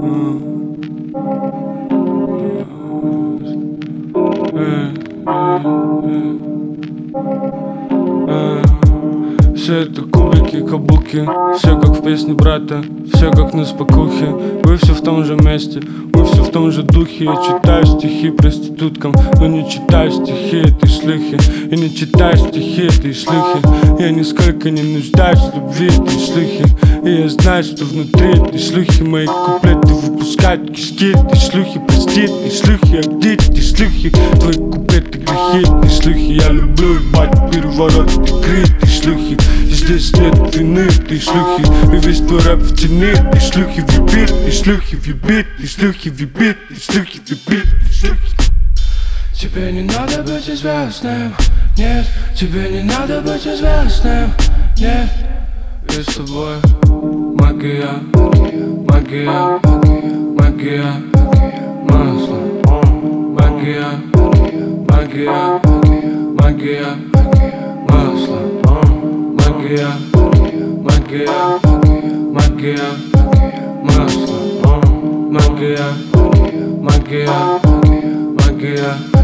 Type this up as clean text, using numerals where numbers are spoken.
Все это кубики, кабуки, все как в песне брата, все как на спокухе. Вы все в том же месте, мы все в том же духе. Я читаю стихи проституткам, но не читаю стихи этой шлюхи. И не читаю стихи этой шлюхи. Я нисколько не нуждаюсь в любви этой шлюхи. И я знаю, что внутри этой шлюхи мои куплеты выпускают кишки этой шлюхи. Прости этой шлюхи, а где эти шлюхи? Твои куплеты грехи этой шлюхи. Я люблю ебать переворот игры этой шлюхи. Здесь нет вины этой шлюхи. И весь твой рэп в тени этой шлюхи. Вибит, этой шлюхи, вибит, этой шлюхи, вибит, этой шлюхи, вибит, этой шлюхи. Тебе не надо быть известным, нет. Тебе не надо быть известным, нет. И с тобой магия, магия, магия, масло. Магия, магия, магия, масло. Магия, магия, магия, масло. Магия, магия, магия.